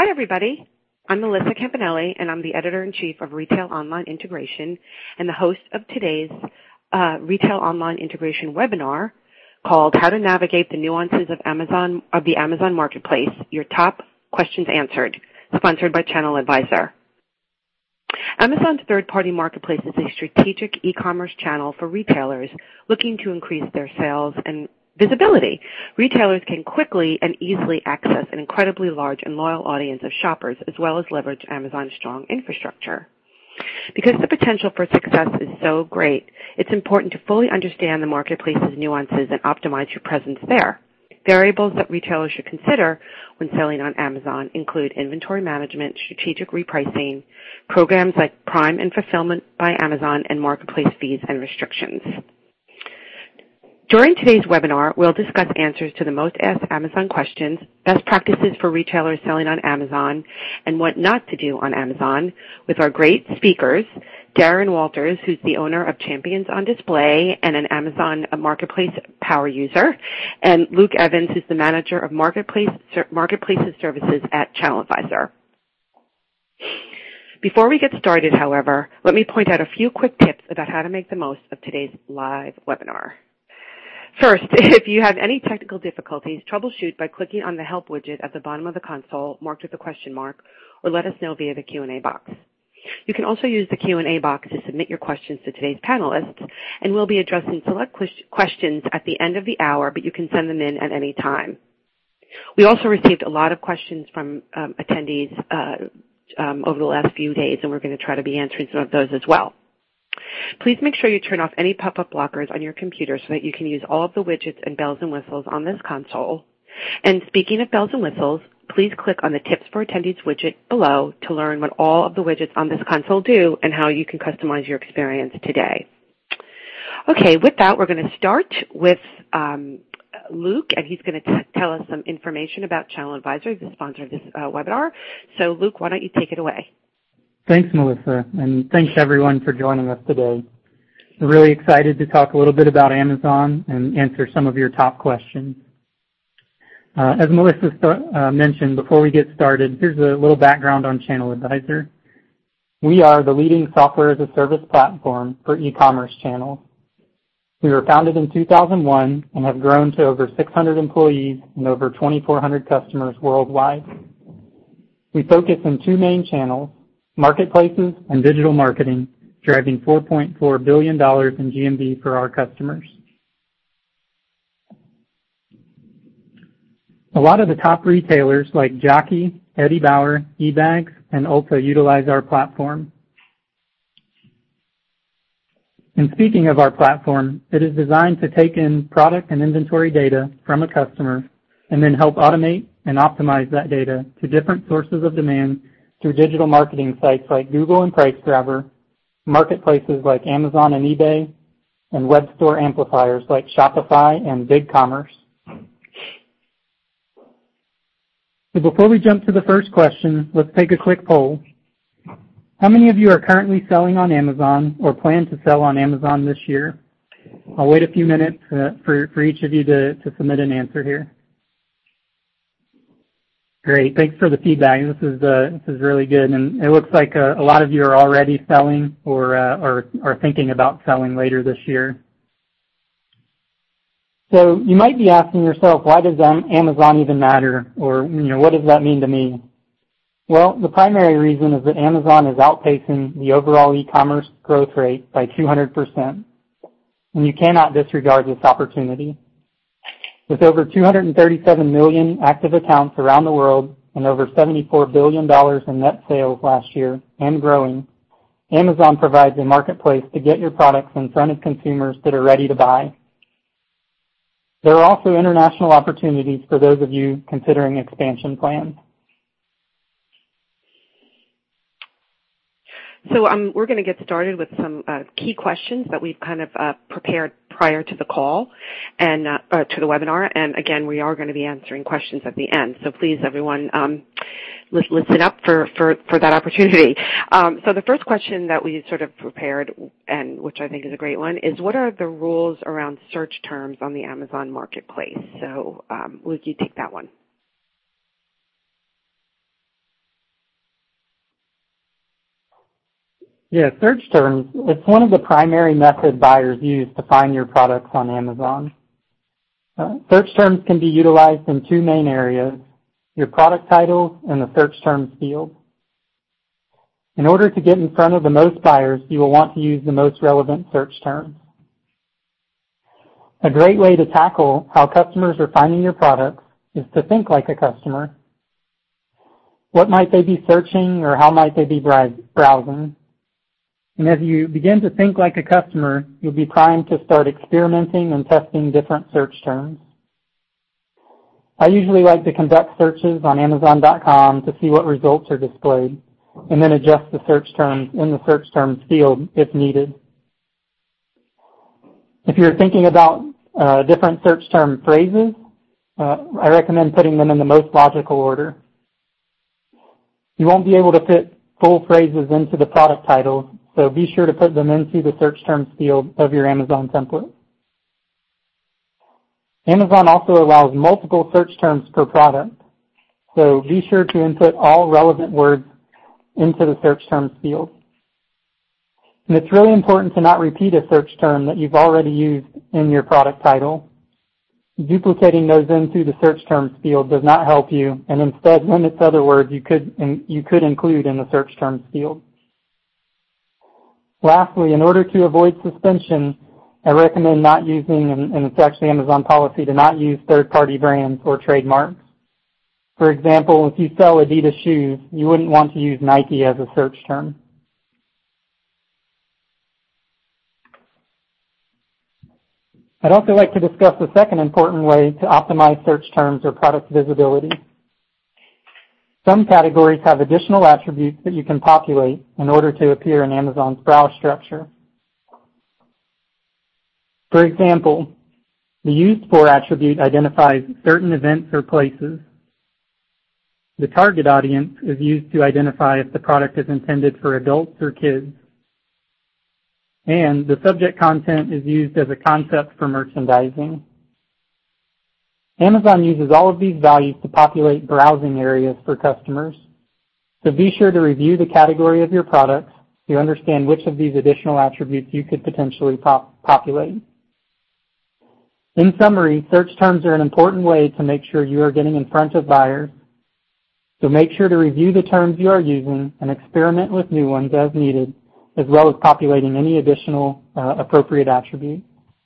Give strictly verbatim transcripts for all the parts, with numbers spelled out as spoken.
Hi, everybody. I'm Melissa Campanelli, and I'm the Editor-in-Chief of Retail Online Integration and the host of today's uh, Retail Online Integration webinar called How to Navigate the Nuances of Amazon of the Amazon Marketplace, Your Top Questions Answered, sponsored by Channel Advisor. Amazon's third-party marketplace is a strategic e-commerce channel for retailers looking to increase their sales and visibility. Retailers can quickly and easily access an incredibly large and loyal audience of shoppers, as well as leverage Amazon's strong infrastructure. Because the potential for success is so great, it's important to fully understand the marketplace's nuances and optimize your presence there. Variables that retailers should consider when selling on Amazon include inventory management, strategic repricing, programs like Prime and Fulfillment by Amazon, and marketplace fees and restrictions. During today's webinar, we'll discuss answers to the most asked Amazon questions, best practices for retailers selling on Amazon, and what not to do on Amazon with our great speakers, Darren Walters, who's the owner of Champions on Display and an Amazon Marketplace power user, and Luke Evans, who's the manager of Marketplace Marketplaces Services at Channel Advisor. Before we get started, however, let me point out a few quick tips about how to make the most of today's live webinar. First, if you have any technical difficulties, troubleshoot by clicking on the Help widget at the bottom of the console marked with a question mark, or let us know via the Q and A box. You can also use the Q and A box to submit your questions to today's panelists, and we'll be addressing select questions at the end of the hour, but you can send them in at any time. We also received a lot of questions from um, attendees uh, um, over the last few days, and we're going to try to be answering some of those as well. Please make sure you turn off any pop-up blockers on your computer so that you can use all of the widgets and bells and whistles on this console. And speaking of bells and whistles, please click on the Tips for Attendees widget below to learn what all of the widgets on this console do and how you can customize your experience today. Okay, with that, we're going to start with um, Luke, and he's going to tell us some information about Channel Advisor, the sponsor of this uh, webinar. So, Luke, why don't you take it away? Thanks, Melissa, and thanks everyone for joining us today. We're really excited to talk a little bit about Amazon and answer some of your top questions. Uh, as Melissa uh, mentioned, before we get started, here's a little background on Channel Advisor. We are the leading software as a service platform for e-commerce channels. We were founded in two thousand one and have grown to over six hundred employees and over twenty-four hundred customers worldwide. We focus on two main channels, marketplaces and digital marketing, driving four point four billion dollars in G M V for our customers. A lot of the top retailers like Jockey, Eddie Bauer, eBags, and Ulta utilize our platform. And speaking of our platform, it is designed to take in product and inventory data from a customer and then help automate and optimize that data to different sources of demand through digital marketing sites like Google and PriceGrabber, marketplaces like Amazon and eBay, and web store amplifiers like Shopify and BigCommerce. So before we jump to the first question, let's take a quick poll. How many of you are currently selling on Amazon or plan to sell on Amazon this year? I'll wait a few minutes uh, for, for each of you to, to submit an answer here. Great. Thanks for the feedback. This is uh, this is really good, and it looks like uh, a lot of you are already selling or uh, or are thinking about selling later this year. So you might be asking yourself, why does Amazon even matter, or you know, what does that mean to me? Well, the primary reason is that Amazon is outpacing the overall e-commerce growth rate by two hundred percent, and you cannot disregard this opportunity. With over two hundred thirty-seven million active accounts around the world and over seventy-four billion dollars in net sales last year and growing, Amazon provides a marketplace to get your products in front of consumers that are ready to buy. There are also international opportunities for those of you considering expansion plans. So um, we're going to get started with some uh, key questions that we've kind of uh, prepared prior to the call and uh, uh, to the webinar. And again, we are going to be answering questions at the end. So please, everyone, um, listen up for, for, for that opportunity. Um, so the first question that we sort of prepared, and which I think is a great one, is what are the rules around search terms on the Amazon Marketplace? So um, would you take that one? Yeah, search terms, it's one of the primary methods buyers use to find your products on Amazon. Uh, search terms can be utilized in two main areas, your product title and the search terms field. In order to get in front of the most buyers, you will want to use the most relevant search terms. A great way to tackle how customers are finding your products is to think like a customer. What might they be searching, or how might they be browsing? And as you begin to think like a customer, you'll be primed to start experimenting and testing different search terms. I usually like to conduct searches on Amazon dot com to see what results are displayed, and then adjust the search terms in the search terms field if needed. If you're thinking about uh, different search term phrases, uh, I recommend putting them in the most logical order. You won't be able to fit full phrases into the product titles, so be sure to put them into the search terms field of your Amazon template. Amazon also allows multiple search terms per product, so be sure to input all relevant words into the search terms field. And it's really important to not repeat a search term that you've already used in your product title. Duplicating those into the search terms field does not help you, and instead limits other words you could, you could include in the search terms field. Lastly, in order to avoid suspension, I recommend not using, and, and it's actually Amazon policy to not use third-party brands or trademarks. For example, if you sell Adidas shoes, you wouldn't want to use Nike as a search term. I'd also like to discuss the second important way to optimize search terms or product visibility. Some categories have additional attributes that you can populate in order to appear in Amazon's browse structure. For example, the used for attribute identifies certain events or places. The target audience is used to identify if the product is intended for adults or kids. And the subject content is used as a concept for merchandising. Amazon uses all of these values to populate browsing areas for customers. So be sure to review the category of your products to understand which of these additional attributes you could potentially pop- populate. In summary, search terms are an important way to make sure you are getting in front of buyers. So make sure to review the terms you are using and experiment with new ones as needed, as well as populating any additional uh, appropriate attributes.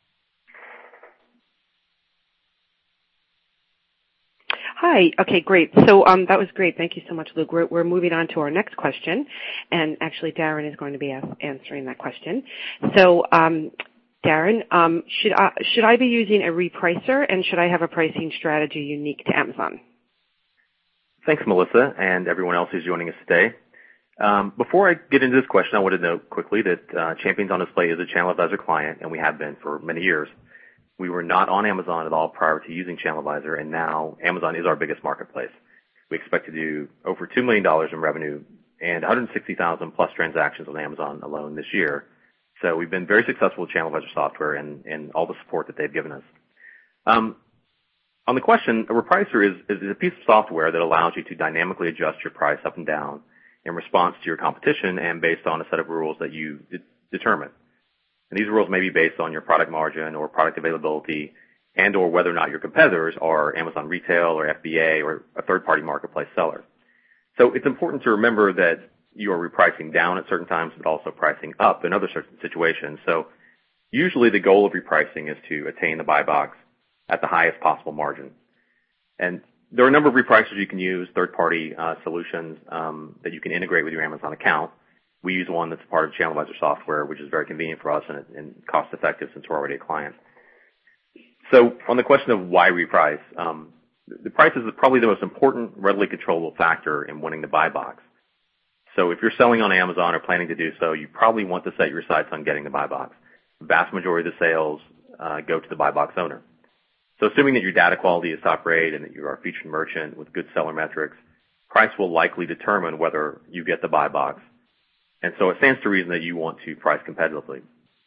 Hi. Okay, great. So um, that was great. Thank you so much, Luke. We're, we're moving on to our next question, and actually Darren is going to be ask, answering that question. So um, Darren, um, should I, should I be using a repricer, and should I have a pricing strategy unique to Amazon? Thanks, Melissa, and everyone else who's joining us today. Um, before I get into this question, I want to note quickly that uh, Champions on Display is a Channel Advisor client, and we have been for many years. We were not on Amazon at all prior to using Channel Advisor, and now Amazon is our biggest marketplace. We expect to do over two million dollars in revenue and one hundred sixty thousand plus transactions on Amazon alone this year. So we've been very successful with Channel Advisor software and, and all the support that they've given us. Um, on the question, a repricer is, is a piece of software that allows you to dynamically adjust your price up and down in response to your competition and based on a set of rules that you de- determine. And these rules may be based on your product margin or product availability and or whether or not your competitors are Amazon Retail or F B A or a third-party marketplace seller. So it's important to remember that you are repricing down at certain times but also pricing up in other certain situations. So usually the goal of repricing is to attain the buy box at the highest possible margin. And there are a number of repricers you can use, third-party uh, solutions um, that you can integrate with your Amazon account. We use one that's part of Channel Advisor software, which is very convenient for us and, and cost-effective since we're already a client. So on the question of why reprice, um, the price is probably the most important, readily controllable factor in winning the buy box. So if you're selling on Amazon or planning to do so, you probably want to set your sights on getting the buy box. The vast majority of the sales uh, go to the buy box owner. So assuming that your data quality is top rate and that you are a featured merchant with good seller metrics, price will likely determine whether you get the buy box. And so it stands to reason that you want to price competitively.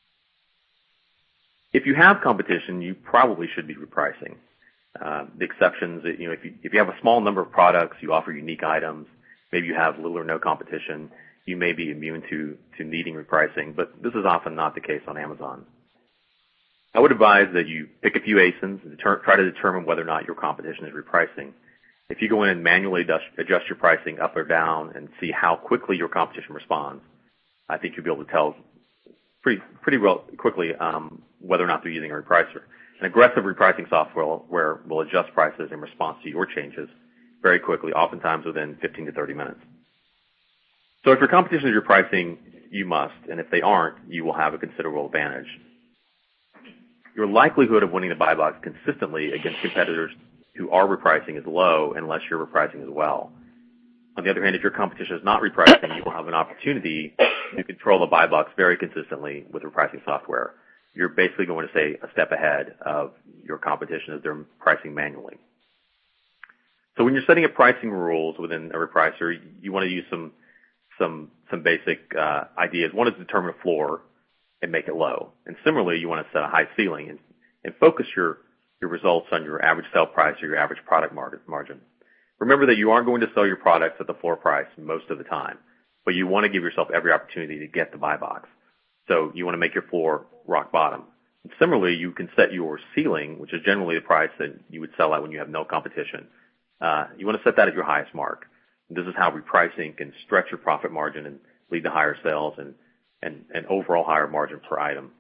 If you have competition, you probably should be repricing. Uh, the exceptions, you know, if you, if you have a small number of products, you offer unique items, maybe you have little or no competition, you may be immune to, to needing repricing, but this is often not the case on Amazon. I would advise that you pick a few A S I Ns and deter- try to determine whether or not your competition is repricing. If you go in and manually adjust, adjust your pricing up or down and see how quickly your competition responds, I think you'll be able to tell pretty pretty well quickly um, whether or not they're using a repricer. An aggressive repricing software where will adjust prices in response to your changes very quickly, oftentimes within fifteen to thirty minutes. So if your competition is repricing, you must, and if they aren't, you will have a considerable advantage. Your likelihood of winning the buy box consistently against competitors who are repricing is low unless you're repricing as well. On the other hand, if your competition is not repricing, you will have an opportunity to control the buy box very consistently with repricing software. You're basically going to stay a step ahead of your competition as they're pricing manually. So when you're setting up pricing rules within a repricer, you want to use some some some basic uh, ideas. One is to determine a floor and make it low. And similarly, you want to set a high ceiling and, and focus your, your results on your average sale price or your average product margin. Remember that you aren't going to sell your products at the floor price most of the time, but you want to give yourself every opportunity to get the buy box. So you want to make your floor rock bottom. And similarly, you can set your ceiling, which is generally the price that you would sell at when you have no competition. Uh, you want to set that at your highest mark. And this is how repricing can stretch your profit margin and lead to higher sales and and, and overall higher margin per item.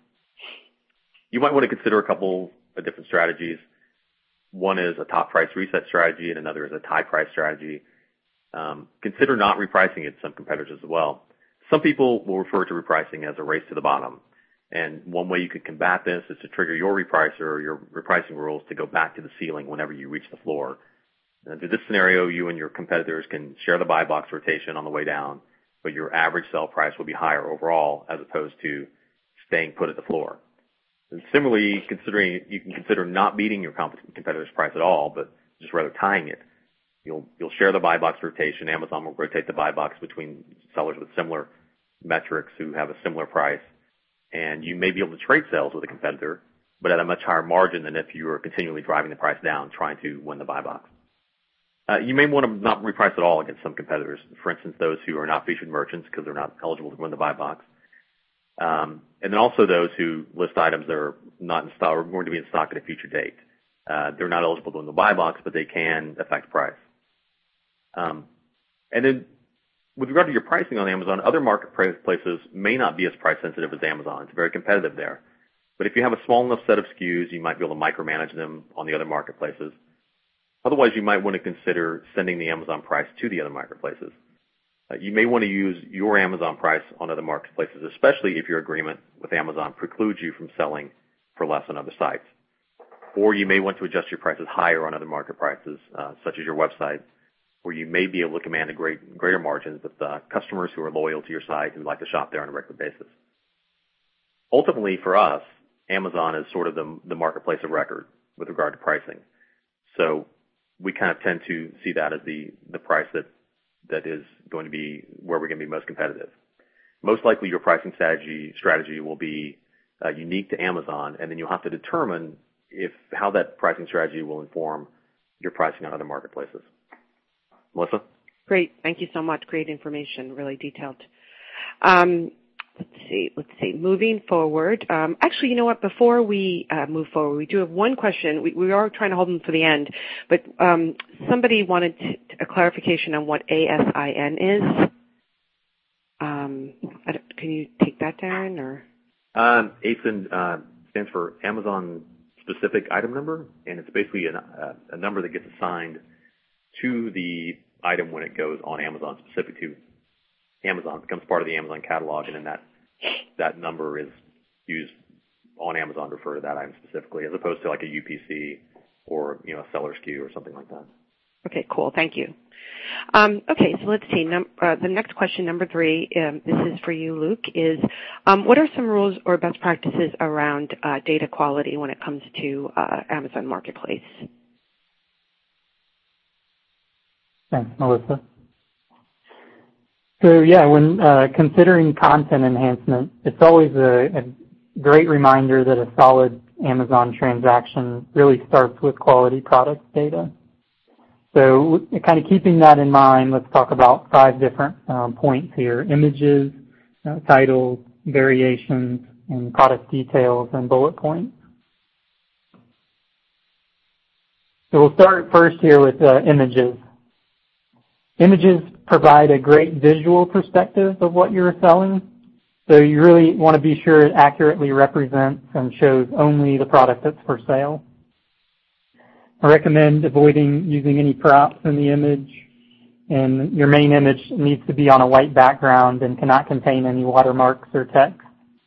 You might want to consider a couple of different strategies. One is a top price reset strategy, and another is a tie price strategy. Um, consider not repricing at some competitors as well. Some people will refer to repricing as a race to the bottom. And one way you could combat this is to trigger your repricer or your repricing rules to go back to the ceiling whenever you reach the floor. And in this scenario, you and your competitors can share the buy box rotation on the way down, but your average sell price will be higher overall as opposed to staying put at the floor. And similarly, considering you can consider not beating your competitor's price at all, but just rather tying it. You'll you'll share the buy box rotation. Amazon will rotate the buy box between sellers with similar metrics who have a similar price, and you may be able to trade sales with a competitor, but at a much higher margin than if you were continually driving the price down, trying to win the buy box. Uh, you may want to not reprice at all against some competitors. For instance, those who are not featured merchants because they're not eligible to win the buy box. Um, and then also those who list items that are not in stock or going to be in stock at a future date. Uh, they're not eligible to win the buy box, but they can affect price. Um, and then with regard to your pricing on Amazon, other marketplaces may not be as price sensitive as Amazon. It's very competitive there. But if you have a small enough set of S K Us, you might be able to micromanage them on the other marketplaces. Otherwise, you might want to consider sending the Amazon price to the other marketplaces. Uh, you may want to use your Amazon price on other marketplaces, especially if your agreement with Amazon precludes you from selling for less on other sites. Or you may want to adjust your prices higher on other market prices, uh, such as your website, where you may be able to command a great, greater margins with uh, customers who are loyal to your site and like to shop there on a regular basis. Ultimately, for us, Amazon is sort of the, the marketplace of record with regard to pricing. So we kind of tend to see that as the, the price that, that is going to be where we're going to be most competitive. Most likely your pricing strategy, strategy will be uh, unique to Amazon, and then you'll have to determine if how that pricing strategy will inform your pricing on other marketplaces. Melissa? Great. Thank you so much. Great information, really detailed. Um, Let's see. Let's see. Moving forward. Um, actually, you know what? Before we uh, move forward, we do have one question. We, we are trying to hold them for the end, but um, somebody wanted to, a clarification on what A S I N is. Um, I don't, can you take that, Darren? Or um, A S I N uh, stands for Amazon Specific Item Number, and it's basically an, uh, a number that gets assigned to the item when it goes on Amazon, specific to Amazon. It becomes part of the Amazon catalog, and then that that number is used on Amazon to refer to that item specifically, as opposed to like a U P C or, you know, a seller S K U or something like that. Okay, cool. Thank you. Um, okay, so let's see. Num- uh, the next question, number three, um, this is for you, Luke, is um, what are some rules or best practices around uh, data quality when it comes to uh, Amazon Marketplace? Thanks, Melissa. So yeah, when uh, considering content enhancement, it's always a, a great reminder that a solid Amazon transaction really starts with quality product data. So kind of keeping that in mind, let's talk about five different um, points here: images, uh, titles, variations, and product details and bullet points. So we'll start first here with uh, images. Images provide a great visual perspective of what you're selling, so you really want to be sure it accurately represents and shows only the product that's for sale. I recommend avoiding using any props in the image, and your main image needs to be on a white background and cannot contain any watermarks or text.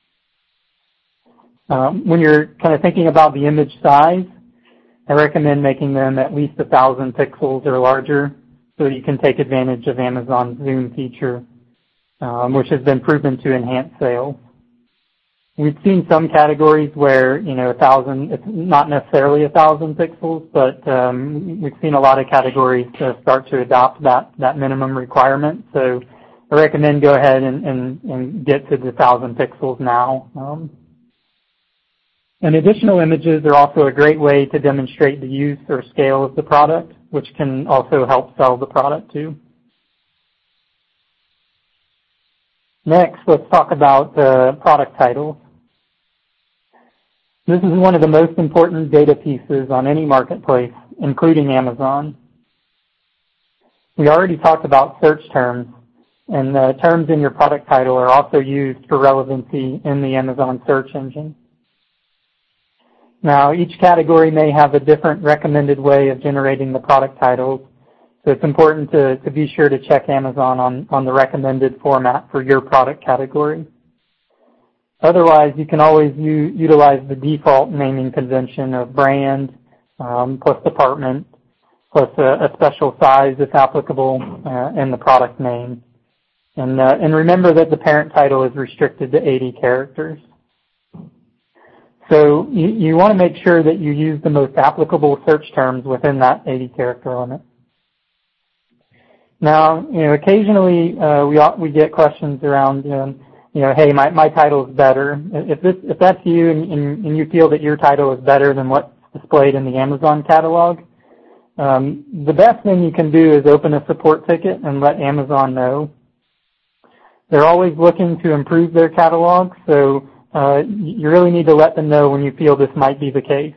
Um, when you're kind of thinking about the image size, I recommend making them at least a thousand pixels or larger so you can take advantage of Amazon's zoom feature, um, which has been proven to enhance sales. We've seen some categories where, you know, a thousand, it's not necessarily a thousand pixels, but um, we've seen a lot of categories uh, start to adopt that, that minimum requirement. So I recommend go ahead and, and, and get to the thousand pixels now. Um, and additional images are also a great way to demonstrate the use or scale of the product, which can also help sell the product too. Next, let's talk about uh, product titles. This is one of the most important data pieces on any marketplace, including Amazon. We already talked about search terms, and the terms in your product title are also used for relevancy in the Amazon search engine. Now, each category may have a different recommended way of generating the product titles, so it's important to, to be sure to check Amazon on, on the recommended format for your product category. Otherwise, you can always u- utilize the default naming convention of brand um, plus department plus a, a special size if applicable uh, and the product name. And, uh, and remember that the parent title is restricted to eighty characters. So you, you want to make sure that you use the most applicable search terms within that eighty character limit. Now, you know, occasionally uh, we we get questions around, you know, you know, hey, my, my title is better. If this if that's you and, and, and you feel that your title is better than what's displayed in the Amazon catalog, um, the best thing you can do is open a support ticket and let Amazon know. They're always looking to improve their catalog, so uh, you really need to let them know when you feel this might be the case.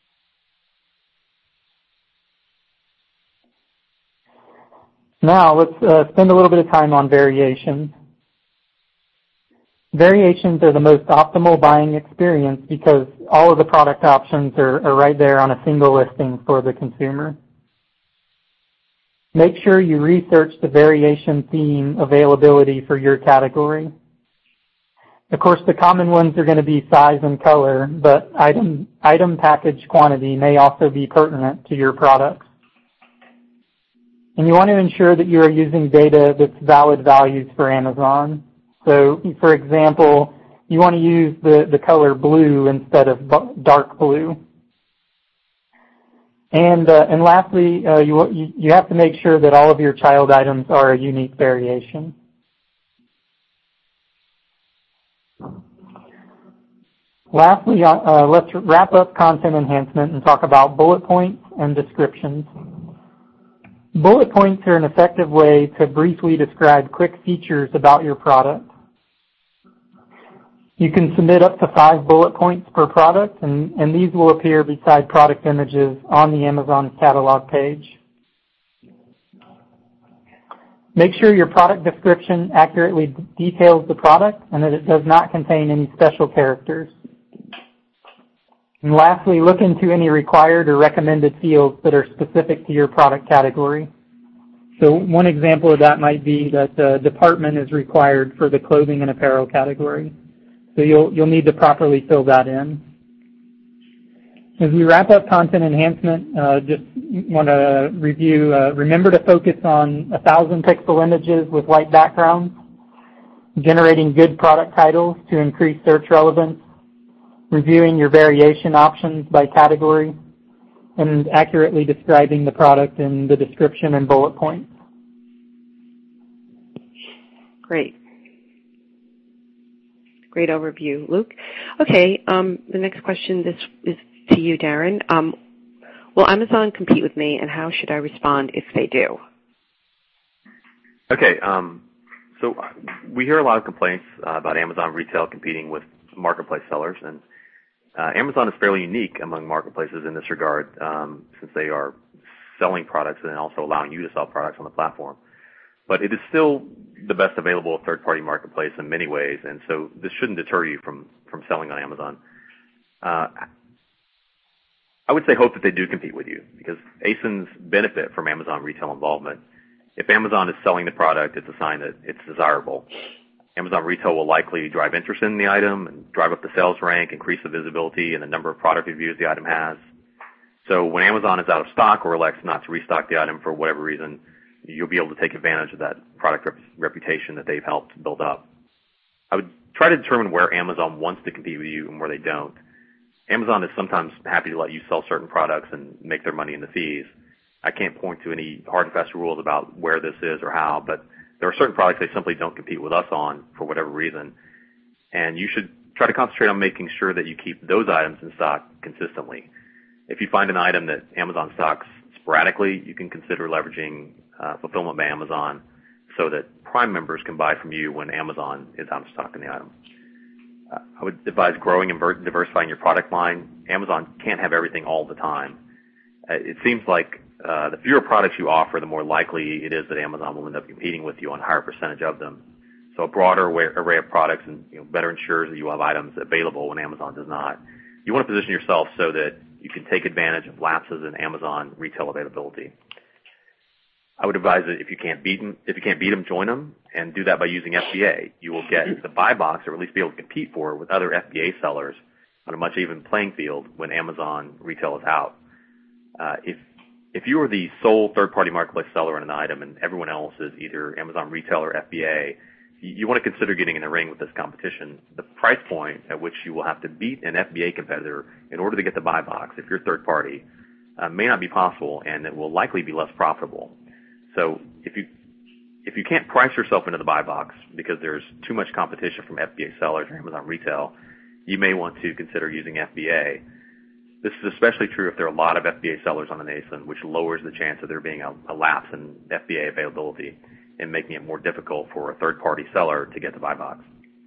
Now, let's uh, spend a little bit of time on variations. Variations are the most optimal buying experience because all of the product options are, are right there on a single listing for the consumer. Make sure you research the variation theme availability for your category. Of course, the common ones are going to be size and color, but item, item package quantity may also be pertinent to your products. And you want to ensure that you are using data that's valid values for Amazon. So, for example, you want to use the, the color blue instead of dark blue. And, uh, and lastly, uh, you, you have to make sure that all of your child items are a unique variation. Lastly, uh, let's wrap up content enhancement and talk about bullet points and descriptions. Bullet points are an effective way to briefly describe quick features about your product. You can submit up to five bullet points per product, and, and these will appear beside product images on the Amazon catalog page. Make sure your product description accurately details the product and that it does not contain any special characters. And lastly, look into any required or recommended fields that are specific to your product category. So one example of that might be that the department is required for the clothing and apparel category. So you'll, you'll need to properly fill that in. As we wrap up content enhancement, uh, just want to review, uh, remember to focus on one thousand pixel images with white backgrounds, generating good product titles to increase search relevance, reviewing your variation options by category, and accurately describing the product in the description and bullet points. Great. Great overview, Luke. Okay, um, the next question this is to you, Darren. Um, Will Amazon compete with me, and how should I respond if they do? Okay, um, so we hear a lot of complaints uh, about Amazon retail competing with marketplace sellers, and uh, Amazon is fairly unique among marketplaces in this regard, um, since they are selling products and also allowing you to sell products on the platform. But it is still the best available third-party marketplace in many ways, and so this shouldn't deter you from, from selling on Amazon. Uh, I would say hope that they do compete with you, because A S I Ns benefit from Amazon retail involvement. If Amazon is selling the product, it's a sign that it's desirable. Amazon retail will likely drive interest in the item and drive up the sales rank, increase the visibility and the number of product reviews the item has. So when Amazon is out of stock or elects not to restock the item for whatever reason, you'll be able to take advantage of that product rep- reputation that they've helped build up. I would try to determine where Amazon wants to compete with you and where they don't. Amazon is sometimes happy to let you sell certain products and make their money in the fees. I can't point to any hard and fast rules about where this is or how, but there are certain products they simply don't compete with us on for whatever reason. And you should try to concentrate on making sure that you keep those items in stock consistently. If you find an item that Amazon stocks sporadically, you can consider leveraging uh, Fulfillment by Amazon so that Prime members can buy from you when Amazon is out of stock in the item. Uh, I would advise growing and diversifying your product line. Amazon can't have everything all the time. Uh, it seems like uh, the fewer products you offer, the more likely it is that Amazon will end up competing with you on a higher percentage of them. So a broader array of products and you know, better ensures that you have items available when Amazon does not. You want to position yourself so that you can take advantage of lapses in Amazon retail availability. I would advise that if you can't beat them, if you can't beat them, join them, and do that by using F B A. You will get the buy box, or at least be able to compete for with other F B A sellers on a much even playing field when Amazon retail is out. Uh, if if you are the sole third-party marketplace seller in an item and everyone else is either Amazon retail or F B A, you, you want to consider getting in the ring with this competition. The price point at which you will have to beat an F B A competitor in order to get the buy box, if you're third party, uh, may not be possible, and it will likely be less profitable. So if you if you can't price yourself into the buy box because there's too much competition from F B A sellers or Amazon retail, you may want to consider using F B A. This is especially true if there are a lot of F B A sellers on an A S I N, which lowers the chance of there being a, a lapse in F B A availability and making it more difficult for a third-party seller to get the buy box.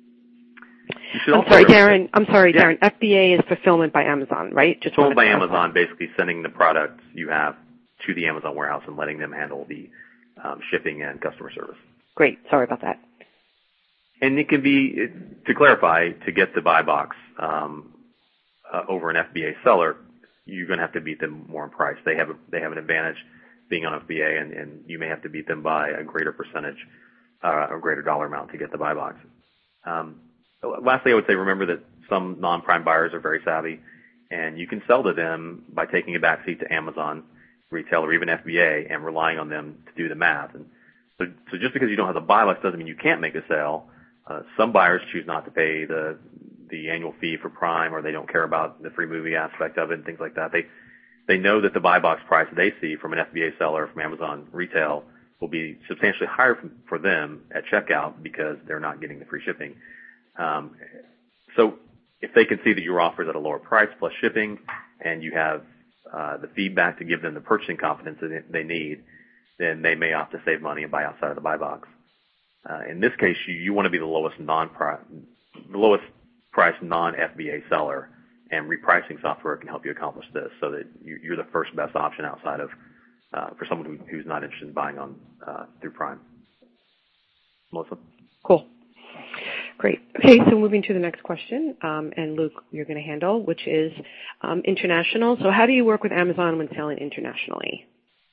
I'm sorry, Darren. I'm sorry, yeah. Darren. F B A is fulfillment by Amazon, right? Just fulfillment by Amazon, basically sending the products you have to the Amazon warehouse and letting them handle the um, shipping and customer service. Great. Sorry about that. And it can be, to clarify, to get the buy box um, uh, over an F B A seller, you're going to have to beat them more in price. They have a, they have an advantage being on F B A, and, and you may have to beat them by a greater percentage, uh, a greater dollar amount to get the buy box. Um, lastly, I would say remember that some non-Prime buyers are very savvy, and you can sell to them by taking a backseat to Amazon retail or even F B A and relying on them to do the math. And so, so just because you don't have the buy box doesn't mean you can't make a sale. Uh, some buyers choose not to pay the the annual fee for Prime, or they don't care about the free movie aspect of it and things like that. They they know that the buy box price that they see from an F B A seller from Amazon retail will be substantially higher for, for them at checkout because they're not getting the free shipping. Um, so if they can see that your offer is at a lower price plus shipping, and you have uh, the feedback to give them the purchasing confidence that they need, then they may opt to save money and buy outside of the buy box. Uh, in this case, you, you want to be the lowest non the lowest price non-F B A seller, and repricing software can help you accomplish this, so that you, you're the first best option outside of uh, for someone who, who's not interested in buying on uh, through Prime. Melissa? Cool. Great. Okay, so moving to the next question, um, and Luke, you're going to handle, which is um, international. So how do you work with Amazon when selling internationally?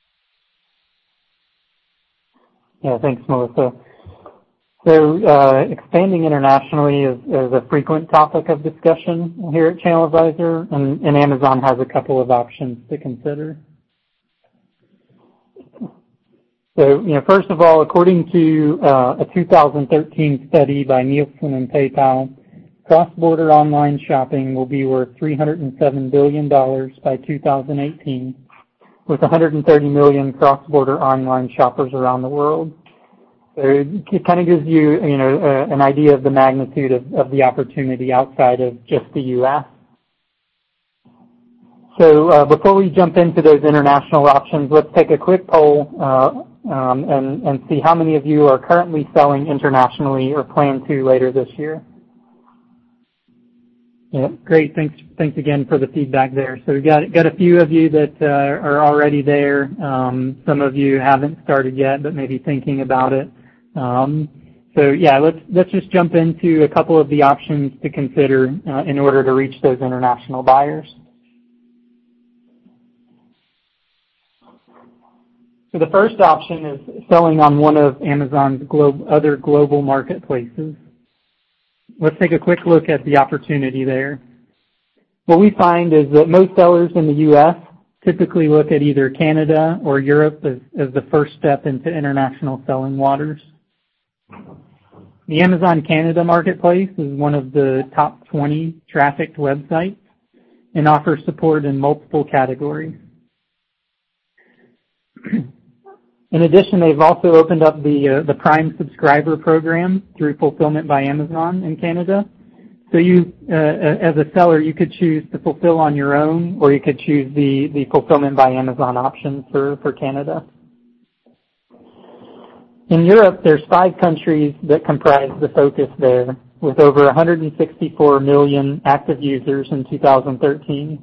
Yeah, thanks, Melissa. So uh, expanding internationally is, is a frequent topic of discussion here at ChannelAdvisor, and, and Amazon has a couple of options to consider. So, you know, first of all, according to uh, a two thousand thirteen study by Nielsen and PayPal, cross-border online shopping will be worth three hundred seven billion dollars by two thousand eighteen, with one hundred thirty million cross-border online shoppers around the world. So it kind of gives you, you know, uh, an idea of the magnitude of, of the opportunity outside of just the U S. So uh, before we jump into those international options, let's take a quick poll uh, um, and, and see how many of you are currently selling internationally or plan to later this year. Yeah, great. Thanks, thanks again for the feedback there. So we've got, got a few of you that uh, are already there. Um, some of you haven't started yet, but maybe thinking about it. Um, so yeah, let's, let's just jump into a couple of the options to consider uh, in order to reach those international buyers. So the first option is selling on one of Amazon's glo- other global marketplaces. Let's take a quick look at the opportunity there. What we find is that most sellers in the U S typically look at either Canada or Europe as, as the first step into international selling waters. The Amazon Canada marketplace is one of the top twenty trafficked websites and offers support in multiple categories. In addition, they've also opened up the uh, the Prime subscriber program through Fulfillment by Amazon in Canada. So you, uh, as a seller, you could choose to fulfill on your own, or you could choose the, the Fulfillment by Amazon option for, for Canada. In Europe, there's five countries that comprise the focus there, with over one hundred sixty-four million active users in two thousand thirteen.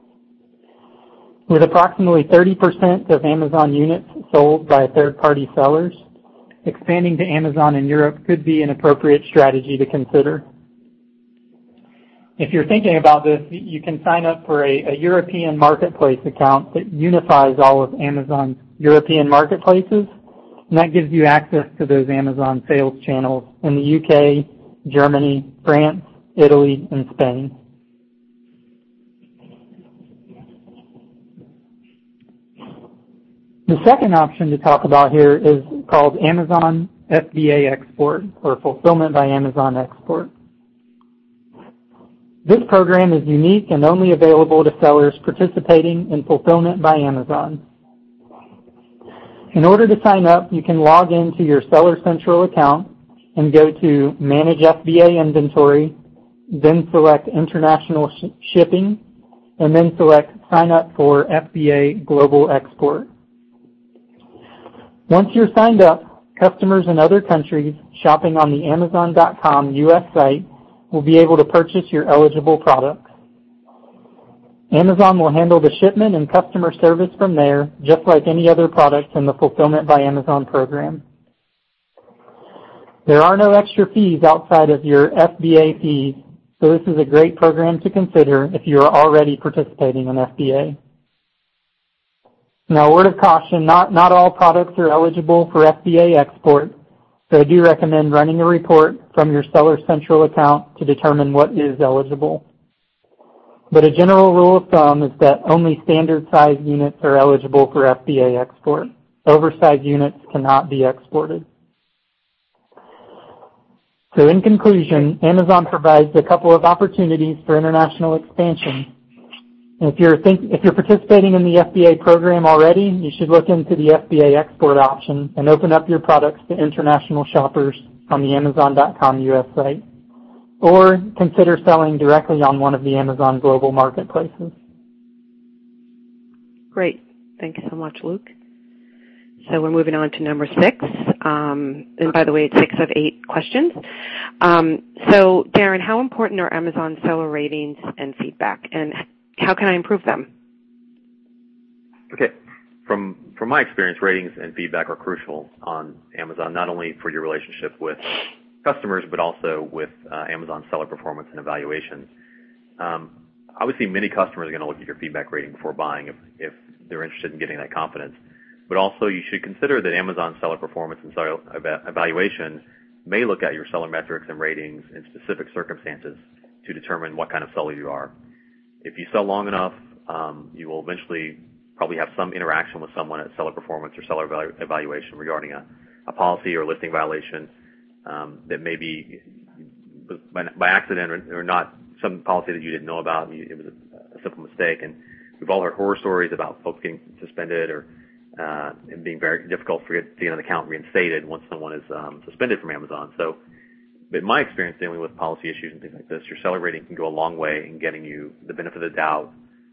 With approximately thirty percent of Amazon units sold by third-party sellers, expanding to Amazon in Europe could be an appropriate strategy to consider. If you're thinking about this, you can sign up for a, a European marketplace account that unifies all of Amazon's European marketplaces, and that gives you access to those Amazon sales channels in the U K, Germany, France, Italy, and Spain. The second option to talk about here is called Amazon F B A Export, or Fulfillment by Amazon Export. This program is unique and only available to sellers participating in Fulfillment by Amazon. In order to sign up, you can log into your Seller Central account and go to Manage F B A Inventory, then select International sh- Shipping, and then select Sign Up for F B A Global Export. Once you're signed up, customers in other countries shopping on the Amazon dot com U S site will be able to purchase your eligible products. Amazon will handle the shipment and customer service from there, just like any other products in the Fulfillment by Amazon program. There are no extra fees outside of your F B A fees, so this is a great program to consider if you are already participating in F B A. Now, a word of caution, not, not all products are eligible for F B A export, so I do recommend running a report from your Seller Central account to determine what is eligible. But a general rule of thumb is that only standard size units are eligible for F B A export. Oversized units cannot be exported. So in conclusion, Amazon provides a couple of opportunities for international expansion. If you're, think, if you're participating in the F B A program already, you should look into the F B A export option and open up your products to international shoppers on the Amazon dot com U S site, or consider selling directly on one of the Amazon global marketplaces. Great. Thank you so much, Luke. So we're moving on to number six. Um, and by the way, it's six of eight questions. Um, so, Darren, how important are Amazon seller ratings and feedback, and how can I improve them? Okay. From from my experience, ratings and feedback are crucial on Amazon, not only for your relationship with customers, but also with uh, Amazon seller performance and evaluation. Um, obviously, many customers are going to look at your feedback rating before buying if, if they're interested in getting that confidence. But also, you should consider that Amazon seller performance and seller evaluation may look at your seller metrics and ratings in specific circumstances to determine what kind of seller you are. If you sell long enough, um, you will eventually probably have some interaction with someone at seller performance or seller evalu- evaluation regarding a, a policy or listing violation um, that may be by, by accident or, or not some policy that you didn't know about. It was a, a simple mistake. And we've all heard horror stories about folks getting suspended or uh, and being very difficult for to get an account reinstated once someone is um, suspended from Amazon. So, but in my experience dealing with policy issues and things like this, your seller rating can go a long way in getting you the benefit of the doubt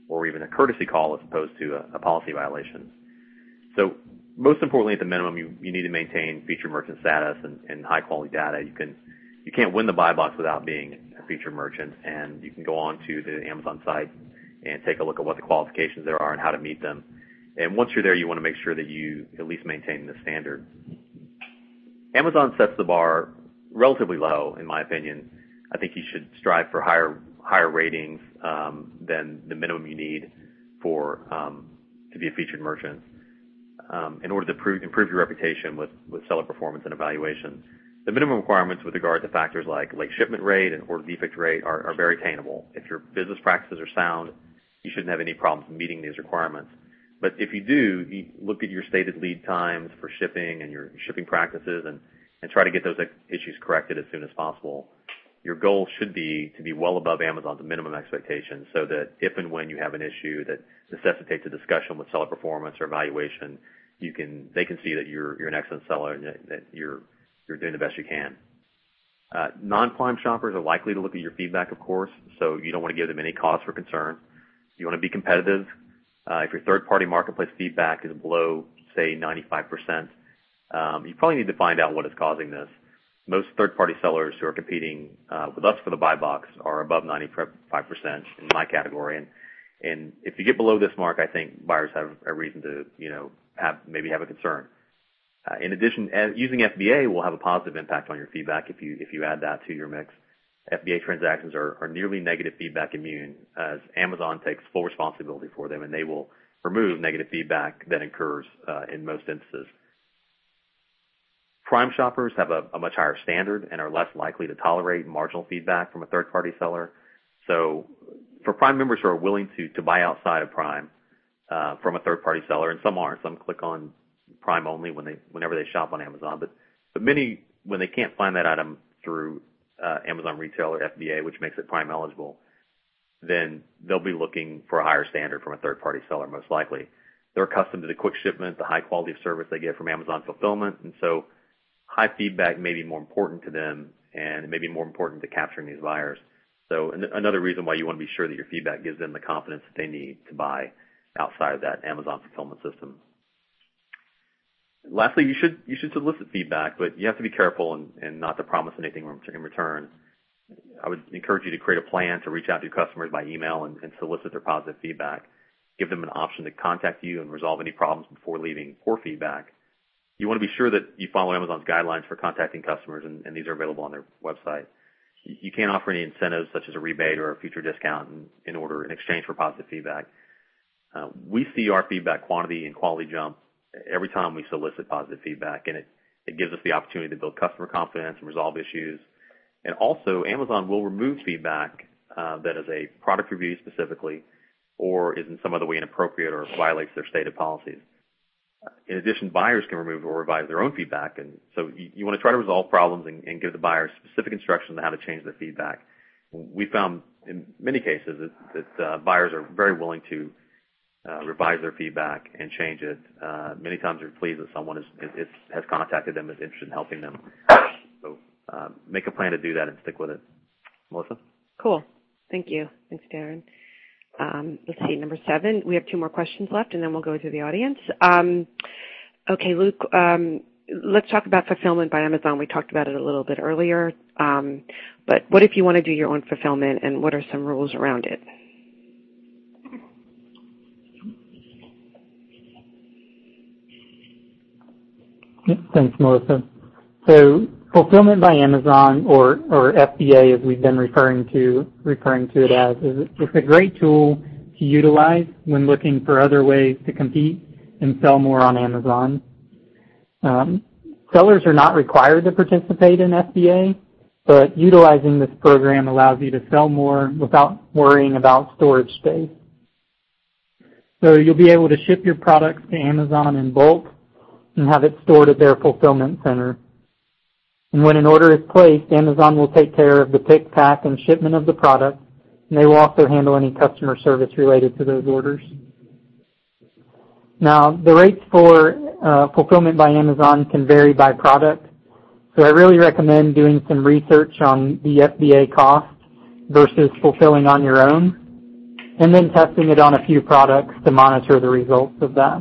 or even a courtesy call as opposed to a, a policy violation. So most importantly, at the minimum, you, you need to maintain featured merchant status and, and high-quality data. You can you can't win the buy box without being a featured merchant, and you can go on to the Amazon site and take a look at what the qualifications there are and how to meet them. And once you're there, you want to make sure that you at least maintain the standard. Amazon sets the bar relatively low, in my opinion. I think you should strive for higher higher ratings um, than the minimum you need for um, to be a featured merchant um, in order to prove, improve your reputation with, with seller performance and evaluation. The minimum requirements with regard to factors like late shipment rate and order defect rate are, are very attainable. If your business practices are sound, you shouldn't have any problems meeting these requirements. But if you do, you look at your stated lead times for shipping and your shipping practices and, and try to get those issues corrected as soon as possible. Your goal should be to be well above Amazon's minimum expectations so that if and when you have an issue that necessitates a discussion with seller performance or evaluation, you can they can see that you're you're an excellent seller and that, that you're you're doing the best you can. Uh, non-Prime shoppers are likely to look at your feedback, of course, so you don't want to give them any cause for concern. You want to be competitive. Uh, if your third-party marketplace feedback is below, say, ninety-five percent, um, you probably need to find out what is causing this. Most third-party sellers who are competing uh, with us for the buy box are above ninety-five percent in my category, and and if you get below this mark, I think buyers have a reason to, you know, have maybe have a concern. Uh, in addition, uh, using F B A will have a positive impact on your feedback if you if you add that to your mix. F B A transactions are, are nearly negative feedback immune, as Amazon takes full responsibility for them, and they will remove negative feedback that occurs uh, in most instances. Prime shoppers have a, a much higher standard and are less likely to tolerate marginal feedback from a third-party seller. So for Prime members who are willing to, to buy outside of Prime uh, from a third-party seller, and some aren't, some click on Prime only when they whenever they shop on Amazon, but, but many, when they can't find that item through uh, Amazon Retail or F B A, which makes it Prime eligible, then they'll be looking for a higher standard from a third-party seller most likely. They're accustomed to the quick shipment, the high quality of service they get from Amazon fulfillment, and so high feedback may be more important to them, and it may be more important to capturing these buyers. So another reason why you want to be sure that your feedback gives them the confidence that they need to buy outside of that Amazon fulfillment system. Lastly, you should you should solicit feedback, but you have to be careful and, and not to promise anything in return. I would encourage you to create a plan to reach out to your customers by email and, and solicit their positive feedback. Give them an option to contact you and resolve any problems before leaving poor feedback. You want to be sure that you follow Amazon's guidelines for contacting customers, and, and these are available on their website. You, you can't offer any incentives such as a rebate or a future discount in, in order in exchange for positive feedback. Uh, we see our feedback quantity and quality jump every time we solicit positive feedback, and it, it gives us the opportunity to build customer confidence and resolve issues. And also, Amazon will remove feedback uh, that is a product review specifically or is in some other way inappropriate or violates their stated policies. In addition, buyers can remove or revise their own feedback, and so you, you want to try to resolve problems and, and give the buyers specific instructions on how to change their feedback. We found in many cases that, that uh, buyers are very willing to uh, revise their feedback and change it. Uh, many times they're pleased that someone is, is, is, has contacted them, is interested in helping them. So uh, make a plan to do that and stick with it. Melissa? Cool. Thank you. Thanks, Darren. Um, let's see, number seven. We have two more questions left, and then we'll go to the audience. Um, okay, Luke, um, let's talk about fulfillment by Amazon. We talked about it a little bit earlier. Um, but what if you want to do your own fulfillment, and what are some rules around it? Thanks, Melissa. So fulfillment by Amazon, or, or F B A as we've been referring to referring to it as, is it's a great tool to utilize when looking for other ways to compete and sell more on Amazon. Um, sellers are not required to participate in F B A, but utilizing this program allows you to sell more without worrying about storage space. So you'll be able to ship your products to Amazon in bulk and have it stored at their fulfillment center. And when an order is placed, Amazon will take care of the pick, pack, and shipment of the product, and they will also handle any customer service related to those orders. Now, the rates for uh, fulfillment by Amazon can vary by product, so I really recommend doing some research on the F B A cost versus fulfilling on your own. and then testing it on a few products to monitor the results of that.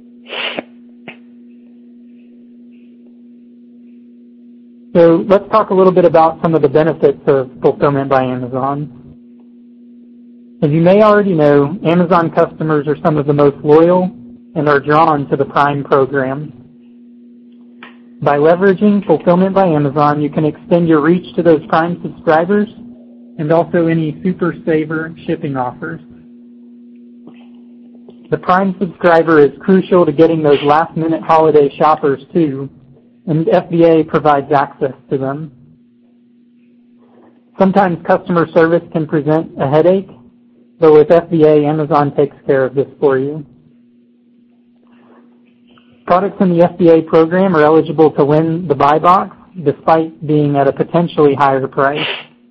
So let's talk a little bit about some of the benefits of Fulfillment by Amazon. As you may already know, Amazon customers are some of the most loyal and are drawn to the Prime program. By leveraging Fulfillment by Amazon, you can extend your reach to those Prime subscribers and also any Super Saver shipping offers. The Prime subscriber is crucial to getting those last-minute holiday shoppers too, and F B A provides access to them. Sometimes customer service can present a headache, but with F B A, Amazon takes care of this for you. Products in the F B A program are eligible to win the buy box despite being at a potentially higher price.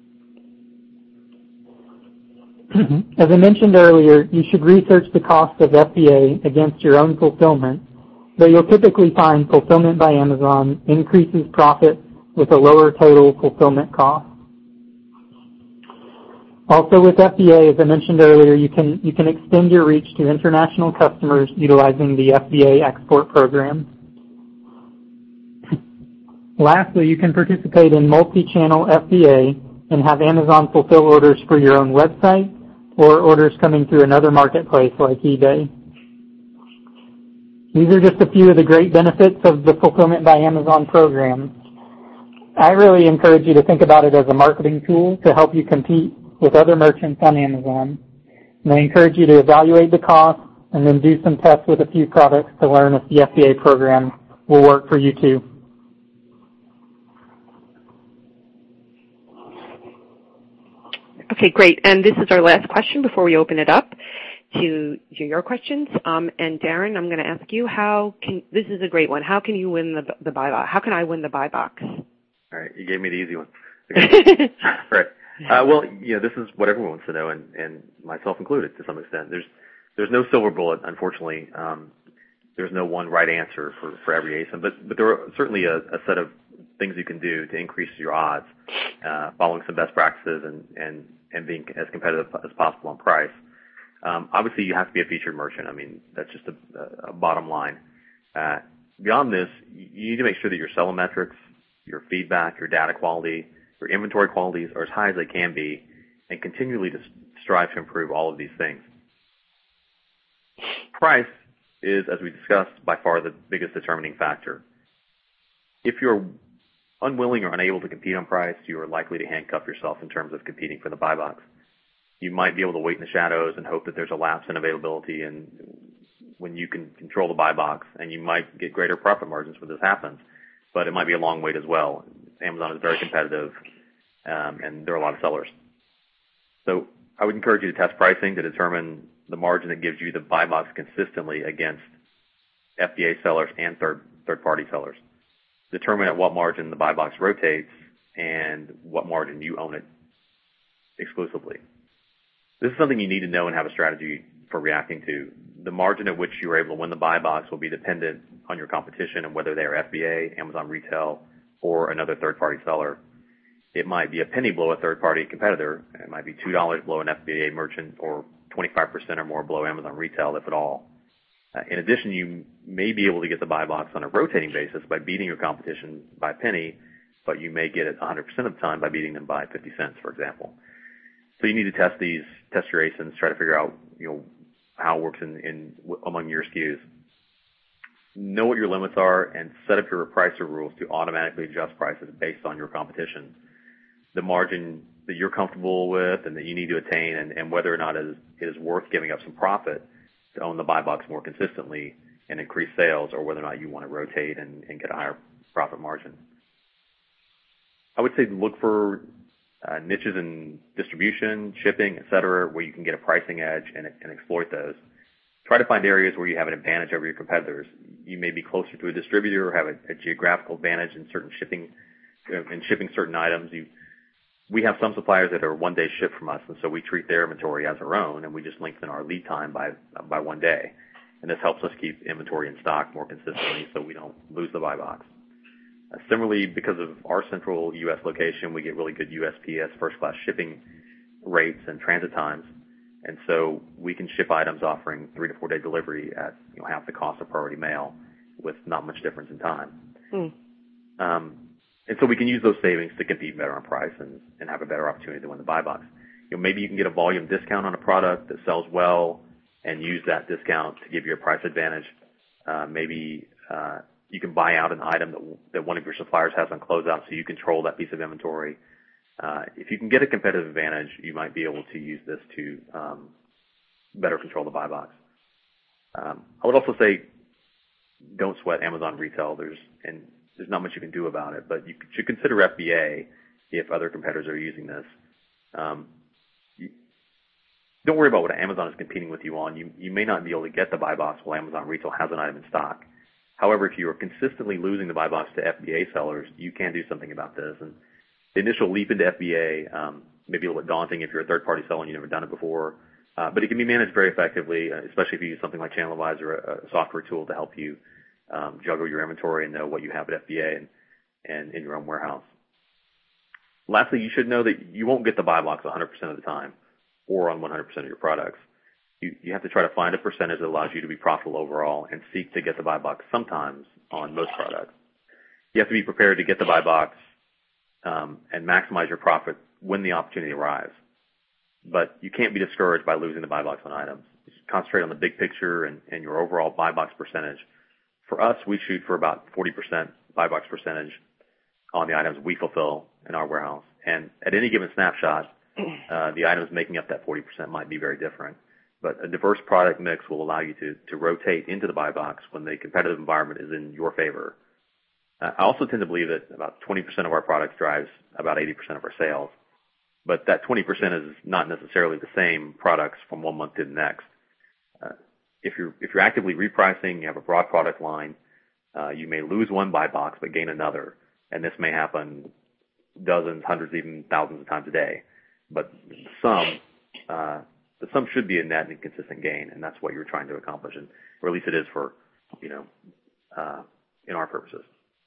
As I mentioned earlier, you should research the cost of F B A against your own fulfillment, but you'll typically find Fulfillment by Amazon increases profit with a lower total fulfillment cost. Also with F B A, as I mentioned earlier, you can, you can extend your reach to international customers utilizing the F B A export program. Lastly, you can participate in multi-channel F B A and have Amazon fulfill orders for your own website or orders coming through another marketplace like eBay. These are just a few of the great benefits of the Fulfillment by Amazon program. I really encourage you to think about it as a marketing tool to help you compete with other merchants on Amazon. And I encourage you to evaluate the cost and then do some tests with a few products to learn if the F B A program will work for you too. Okay, great. And this is our last question before we open it up to, to your questions. Um, and Darren, I'm going to ask you, how can, this is a great one. How can you win the, the buy box? How can I win the buy box? All right, you gave me the easy one. Okay. Right. Uh, well, you know, this is what everyone wants to know, and, and myself included to some extent. There's there's no silver bullet, unfortunately. Um, there's no one right answer for, for every A S I N, but, but there are certainly a, a set of things you can do to increase your odds, uh, following some best practices and, and, and being as competitive as possible on price. Um, obviously, you have to be a featured merchant. I mean, that's just a, a bottom line. Uh, beyond this, you need to make sure that your seller metrics, your feedback, your data quality, your inventory qualities are as high as they can be, and continually to strive to improve all of these things. Price is, as we discussed, by far the biggest determining factor. If you're unwilling or unable to compete on price, you are likely to handcuff yourself in terms of competing for the buy box. You might be able to wait in the shadows and hope that there's a lapse in availability and when you can control the buy box, and you might get greater profit margins when this happens, but it might be a long wait as well. Amazon is very competitive, um, and there are a lot of sellers. So I would encourage you to test pricing to determine the margin that gives you the buy box consistently against F B A sellers and third, third-party sellers. Determine at what margin the buy box rotates and what margin you own it exclusively. This is something you need to know and have a strategy for reacting to. The margin at which you are able to win the buy box will be dependent on your competition and whether they are F B A, Amazon Retail, or another third-party seller. It might be a penny below a third-party competitor. It might be two dollars below an F B A merchant, or twenty-five percent or more below Amazon Retail, if at all. Uh, in addition, you may be able to get the buy box on a rotating basis by beating your competition by a penny, but you may get it one hundred percent of the time by beating them by fifty cents, for example. So you need to test these, test your A S I Ns, try to figure out, you know, how it works in, in among your S K Us. Know what your limits are and set up your pricer rules to automatically adjust prices based on your competition. The margin that you're comfortable with and that you need to attain, and, and whether or not it is, it is worth giving up some profit to own the buy box more consistently and increase sales, or whether or not you want to rotate and, and get a higher profit margin. I would say look for uh, niches in distribution, shipping, et cetera, where you can get a pricing edge and, and exploit those. Try to find areas where you have an advantage over your competitors. You may be closer to a distributor or have a, a geographical advantage in certain shipping, in shipping certain items. You, we have some suppliers that are one day ship from us, and so we treat their inventory as our own, and we just lengthen our lead time by by one day. And this helps us keep inventory in stock more consistently so we don't lose the buy box. Uh, similarly, because of our central U S location, we get really good U S P S first-class shipping rates and transit times. And so we can ship items offering three to four day delivery at you know, half the cost of priority mail with not much difference in time. Mm. Um, and so we can use those savings to compete better on price and, and have a better opportunity to win the buy box. You know, maybe you can get a volume discount on a product that sells well and use that discount to give you a price advantage. Uh, maybe uh, you can buy out an item that, that one of your suppliers has on closeout so you control that piece of inventory. Uh, if you can get a competitive advantage, you might be able to use this to um, better control the buy box. Um, I would also say don't sweat Amazon retail. There's and there's not much you can do about it, but you should consider F B A if other competitors are using this. Um, you, don't worry about what Amazon is competing with you on. You, you may not be able to get the buy box while Amazon retail has an item in stock. However, if you are consistently losing the buy box to F B A sellers, you can do something about this. And the initial leap into F B A um, may be a little bit daunting if you're a third-party seller and you've never done it before, uh, but it can be managed very effectively, especially if you use something like Channelizer, a, a software tool to help you um, juggle your inventory and know what you have at F B A and, and in your own warehouse. Lastly, you should know that you won't get the buy box one hundred percent of the time or on one hundred percent of your products. You, you have to try to find a percentage that allows you to be profitable overall and seek to get the buy box sometimes on most products. You have to be prepared to get the buy box Um, and maximize your profit when the opportunity arrives. But you can't be discouraged by losing the buy box on items. Just concentrate on the big picture and, and your overall buy box percentage. For us, we shoot for about forty percent buy box percentage on the items we fulfill in our warehouse. And at any given snapshot, uh, the items making up that forty percent might be very different. But a diverse product mix will allow you to, to rotate into the buy box when the competitive environment is in your favor. I also tend to believe that about twenty percent of our products drives about eighty percent of our sales. But that twenty percent is not necessarily the same products from one month to the next. Uh, if you're, if you're actively repricing, you have a broad product line, uh, you may lose one buy box but gain another. And this may happen dozens, hundreds, even thousands of times a day. But the sum, uh, the sum should be a net and consistent gain, and that's what you're trying to accomplish, and, or at least it is for, you know, uh, in our purposes.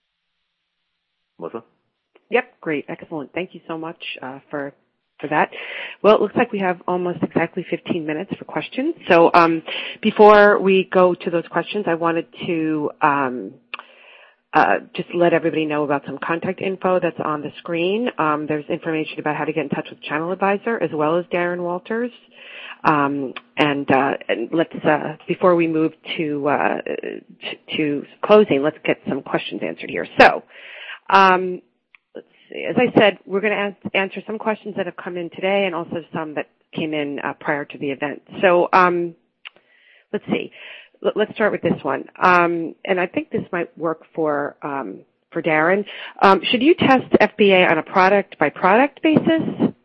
Melissa? Yep, great, excellent. Thank you so much uh, for for that. Well, it looks like we have almost exactly fifteen minutes for questions. So um, before we go to those questions, I wanted to um, uh, just let everybody know about some contact info that's on the screen. Um, there's information about how to get in touch with ChannelAdvisor as well as Darren Walters. Um, and, uh, and let's, uh, before we move to, uh, to, to closing, let's get some questions answered here. So, Um, let's see. As I said, we're going to answer some questions that have come in today and also some that came in uh, prior to the event. So um, let's see. L- let's start with this one. Um, and I think this might work for um, for Darren. Um, should you test F B A on a product-by-product basis?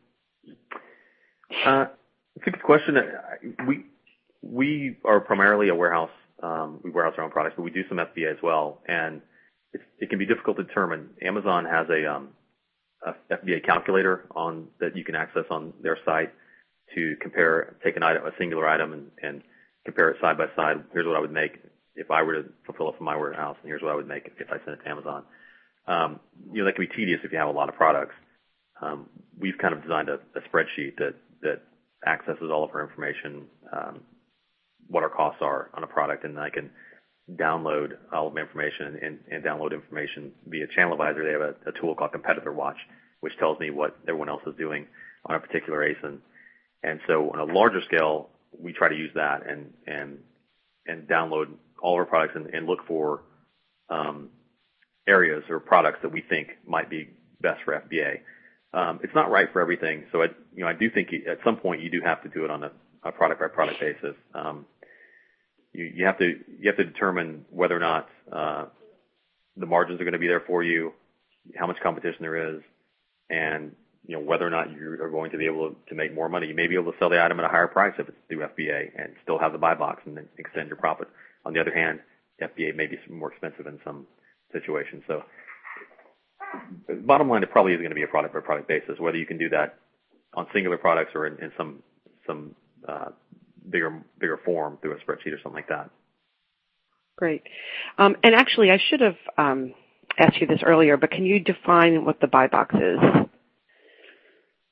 Uh, it's a good question. We we are primarily a warehouse. Um, we warehouse our own products, but we do some F B A as well. And It's, it can be difficult to determine. Amazon has a, um, a F B A calculator on that you can access on their site to compare, take an item, a singular item, and, and compare it side by side. Here's what I would make if I were to fulfill it from my warehouse, and here's what I would make if I sent it to Amazon. Um, you know, that can be tedious if you have a lot of products. Um, we've kind of designed a, a spreadsheet that that accesses all of our information, um, what our costs are on a product, and I can download all of my information and, and download information via Channelizer. They have a, a tool called Competitor Watch, which tells me what everyone else is doing on a particular A S I N. And so on a larger scale, we try to use that and and and download all of our products and, and look for um, areas or products that we think might be best for F B A. Um, it's not right for everything, so I, you know, I do think at some point you do have to do it on a, a product-by-product basis. Um, You, you have to you have to determine whether or not uh, the margins are going to be there for you, how much competition there is, and you know whether or not you are going to be able to, to make more money. You may be able to sell the item at a higher price if it's through F B A and still have the buy box and then extend your profit. On the other hand, F B A may be more expensive in some situations. So, bottom line, it probably is going to be a product by product basis. Whether you can do that on singular products or in, in some some uh, bigger bigger form through a spreadsheet or something like that. Great. Um, and actually, I should have um, asked you this earlier, but can you define what the buy box is? It's just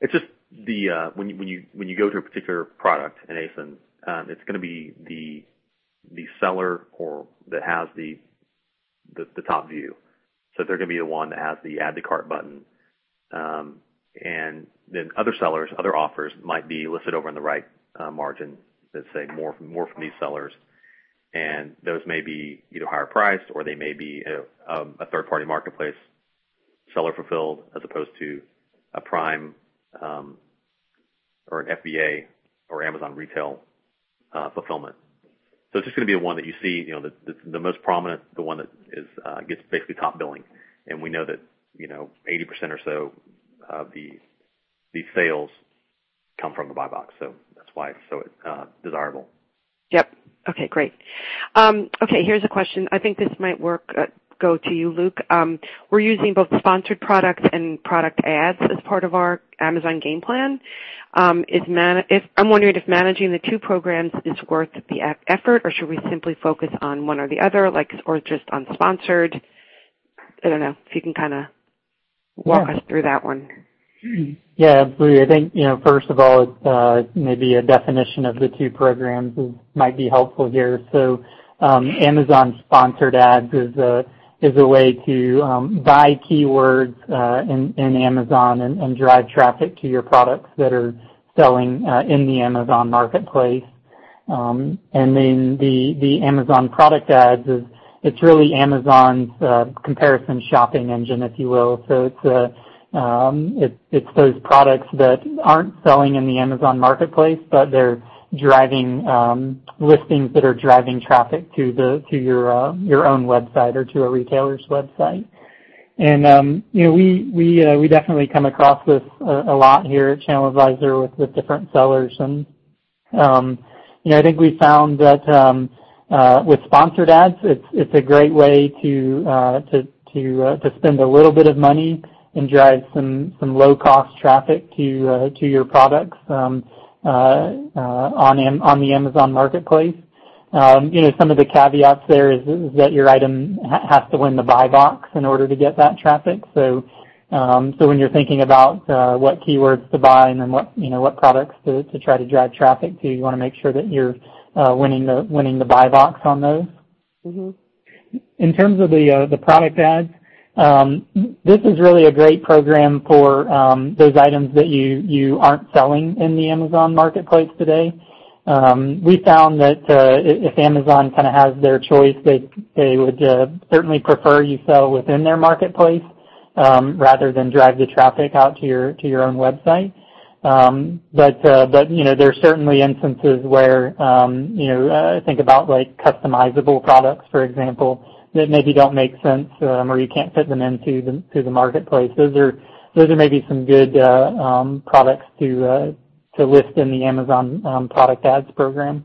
the uh, when you when you when you go to a particular product in A S I N, um, it's going to be the the seller or that has the, the the top view. So they're going to be the one that has the add to cart button, um, and then other sellers, other offers might be listed over in the right uh, margin that say more from, more from these sellers, and those may be either higher priced or they may be a, um, a third party marketplace seller fulfilled as opposed to a Prime um, or an F B A or Amazon retail uh, fulfillment. So it's just going to be the one that you see, you know, the, the, the most prominent, the one that is uh, gets basically top billing, and we know that you know eighty percent or so of the the sales come from the buy box, so that's why it's so uh, desirable. Yep. Okay, great. Um, okay, here's a question. I think this might work. Uh, go to you, Luke. Um, we're using both sponsored products and product ads as part of our Amazon game plan. Um, is man- if, I'm wondering if managing the two programs is worth the effort, or should we simply focus on one or the other, like, or just on sponsored? I don't know if you can kind of walk yeah. us through that one. Yeah, absolutely. I think, you know, first of all, uh, maybe a definition of the two programs is, might be helpful here. So, um, Amazon sponsored ads is a, is a way to, um, buy keywords, uh, in, in Amazon and, and drive traffic to your products that are selling, uh, in the Amazon marketplace. Um, and then the, the Amazon product ads is, it's really Amazon's, uh, comparison shopping engine, if you will. So it's a, Um, it, it's those products that aren't selling in the Amazon marketplace, but they're driving um, listings that are driving traffic to the to your uh, your own website or to a retailer's website. And um, you know, we we uh, we definitely come across this a, a lot here at Channel Advisor with, with different sellers, and um, you know, I think we found that um, uh, with sponsored ads, it's it's a great way to uh, to to uh, to spend a little bit of money and drive some, some low-cost traffic to uh, to your products um, uh, uh, on on the Amazon marketplace. Um, you know, some of the caveats there is, is that your item ha- has to win the buy box in order to get that traffic. So, um, so when you're thinking about uh, what keywords to buy and then what you know what products to, to try to drive traffic to, you want to make sure that you're uh, winning the winning the buy box on those. Mm-hmm. In terms of the uh, the product ads. Um, this is really a great program for um, those items that you, you aren't selling in the Amazon marketplace today. Um, we found that uh, if Amazon kind of has their choice, they they would uh, certainly prefer you sell within their marketplace um, rather than drive the traffic out to your to your own website. Um, but uh, but you know, there's certainly instances where um, you know uh, think about like customizable products, for example, that maybe don't make sense um, or you can't fit them into the to the marketplace. Those are those are maybe some good uh, um, products to uh, to list in the Amazon um, product ads program.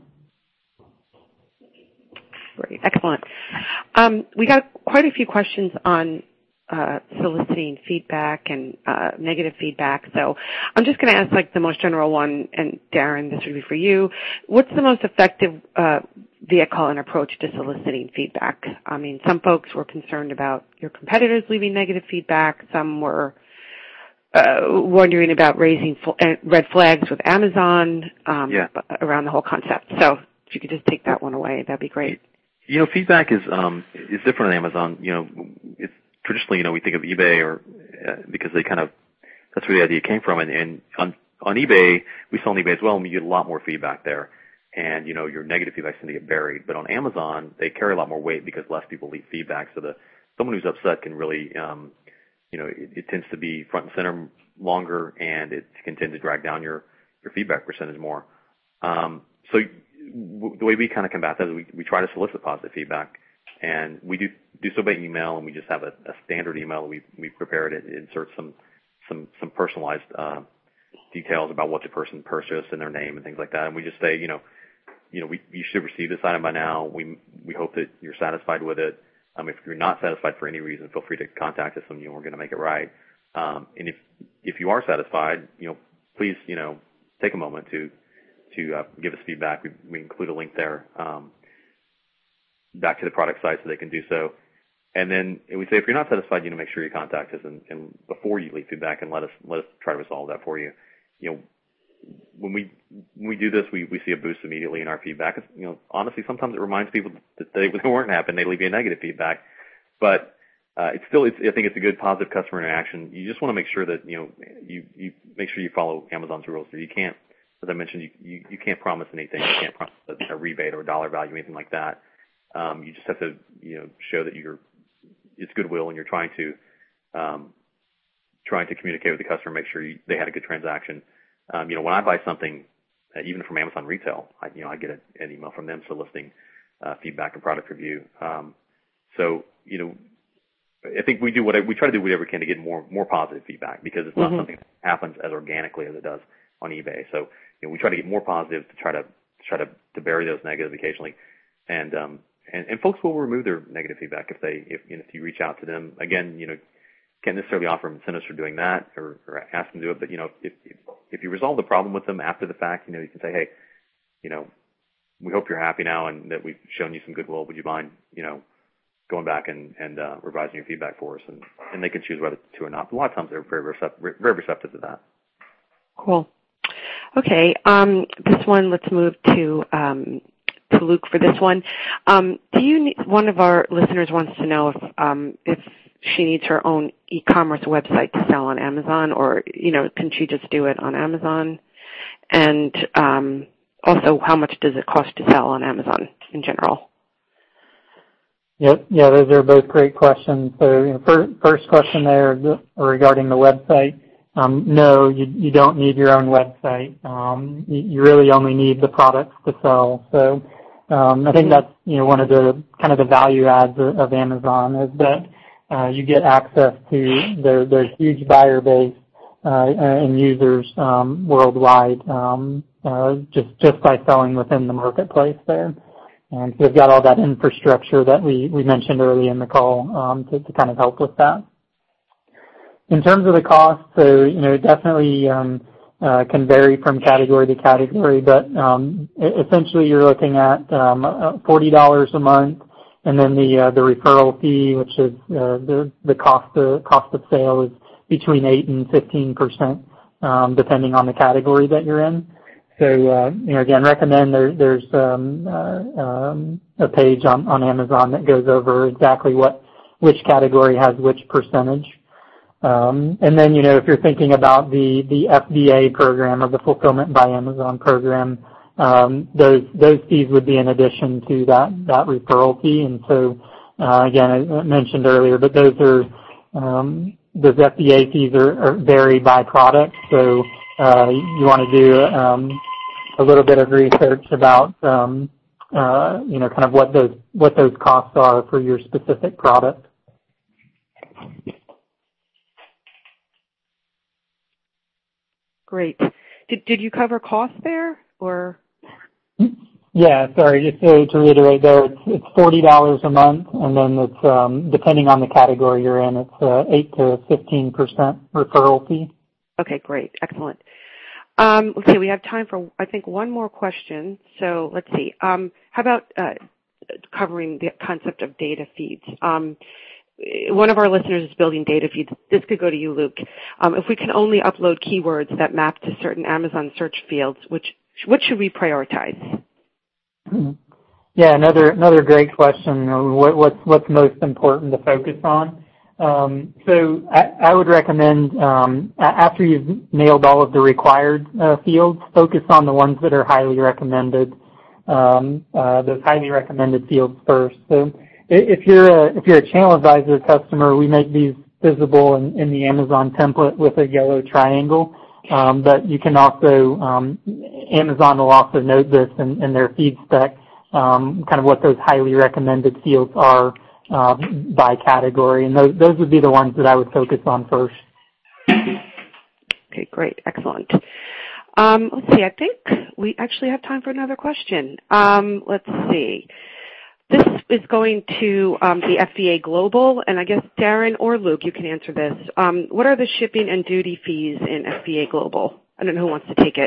Great, excellent. Um, we got quite a few questions on uh, soliciting feedback and uh, negative feedback. So I'm just going to ask like the most general one, and Darren, this would be for you. What's the most effective uh, vehicle and approach to soliciting feedback? I mean, some folks were concerned about your competitors leaving negative feedback. Some were uh, wondering about raising fl- red flags with Amazon um, yeah. around the whole concept. So if you could just take that one away, that'd be great. You know, feedback is um, is different on Amazon. You know, it's traditionally, you know, we think of eBay or uh, because they kind of that's where the idea came from. And, and on on eBay, we sell on eBay as well, and we get a lot more feedback there. And, you know, your negative feedback tend to get buried. But on Amazon, they carry a lot more weight because less people leave feedback. So the someone who's upset can really, um, you know, it, it tends to be front and center longer, and it can tend to drag down your, your feedback percentage more. Um, so w- the way we kind of combat that is we, we try to solicit positive feedback. And we do do so by email, and we just have a, a standard email that we we prepared. It, it inserts some some some personalized uh, details about what the person purchased and their name and things like that. And we just say, you know, you know, we you should receive this item by now. We we hope that you're satisfied with it. Um, if you're not satisfied for any reason, feel free to contact us, and you know, we're going to make it right. Um, and if if you are satisfied, you know, please you know take a moment to to uh, give us feedback. We we include a link there. Um, back to the product site so they can do so. And then we say if you're not satisfied, you know, make sure you contact us and, and before you leave feedback and let us let us try to resolve that for you. you know, when we when we do this, we, we see a boost immediately in our feedback. It's, you know, honestly, sometimes it reminds people that they, they weren't happy and they leave you a negative feedback. But uh, it's still, it's, I think it's a good positive customer interaction. You just want to make sure that, you know, you, you make sure you follow Amazon's rules. So you can't, as I mentioned, you, you, you can't promise anything. You can't promise a, a rebate or a dollar value, anything like that. Um, you just have to, you know, show that you're, it's goodwill and you're trying to, um, trying to communicate with the customer, make sure you, they had a good transaction. Um, you know, when I buy something, uh, even from Amazon Retail, I, you know, I get a, an email from them soliciting uh, feedback and product review. Um, so, you know, I think we do what we try to do whatever we can to get more more positive feedback, because it's not mm-hmm. something that happens as organically as it does on eBay. So, you know, we try to get more positive to try to try to, to bury those negatives occasionally, and um, and, and folks will remove their negative feedback if they if you know, if you reach out to them. Again, you know, can't necessarily offer them incentives for doing that or, or ask them to do it, but you know, if, if if you resolve the problem with them after the fact, you know, you can say, hey, you know, we hope you're happy now and that we've shown you some goodwill. Would you mind, you know, going back and, and uh, revising your feedback for us? And, and they can choose whether to or not. But a lot of times they're very receptive, very receptive to that. Cool. Okay. Um, this one, let's move to um, to Luke for this one. Um, do you need, one of our listeners wants to know if um, if she needs her own e-commerce website to sell on Amazon, or, you know, can she just do it on Amazon? And um, also, how much does it cost to sell on Amazon in general? Yep. Yeah, those are both great questions. So, you know, first, first question there regarding the website. Um, no, you, you don't need your own website. Um, you, you really only need the products to sell. So, um, I think that's, you know, one of the kind of the value adds of, of Amazon is that uh, you get access to their, their huge buyer base uh, and users um, worldwide um, uh, just just by selling within the marketplace there. And so they've got all that infrastructure that we, we mentioned early in the call um, to, to kind of help with that. In terms of the cost, so, you know, it definitely um, uh, can vary from category to category, but um, essentially you're looking at um, forty dollars a month, and then the uh, the referral fee, which is uh, the the cost of, cost of sale, is between eight and fifteen percent, um, depending on the category that you're in. So, uh, you know, again, recommend there, there's um, uh, um, a page on, on Amazon that goes over exactly what which category has which percentage. Um, and then, you know, if you're thinking about the, the F B A program or the Fulfillment by Amazon program, um, those those fees would be in addition to that, that referral fee. And so, uh, again, I mentioned earlier, but those are um, those F B A fees are, are vary by product. So uh, you want to do um, a little bit of research about um, uh, you know, kind of what those what those costs are for your specific product. Great. Did did you cover costs there, or? Yeah, sorry. Just to, to reiterate, there it's, it's forty dollars a month, and then it's um, depending on the category you're in, it's uh, eight to fifteen percent referral fee. Okay, great, excellent. Um, let's see. We have time for I think one more question. So let's see. Um, how about uh, covering the concept of data feeds? Um, One of our listeners is building data feeds. This could go to you, Luke. Um, if we can only upload keywords that map to certain Amazon search fields, which what should we prioritize? Yeah, another another great question. What, what's what's most important to focus on? Um, so I, I would recommend um, after you've nailed all of the required uh, fields, focus on the ones that are highly recommended. Um, uh, those highly recommended fields first. So If you're a, if you're a Channel Advisor customer, we make these visible in, in the Amazon template with a yellow triangle. Um, but you can also, um, Amazon will also note this in, in their feed spec, um, kind of what those highly recommended fields are uh, by category. And those, those would be the ones that I would focus on first. Okay, great. Excellent. Um, let's see. I think we actually have time for another question. Um, let's see. This is going to um, the F B A Global, and I guess Darren or Luke, you can answer this. Um, what are the shipping and duty fees in F B A Global? I don't know who wants to take it.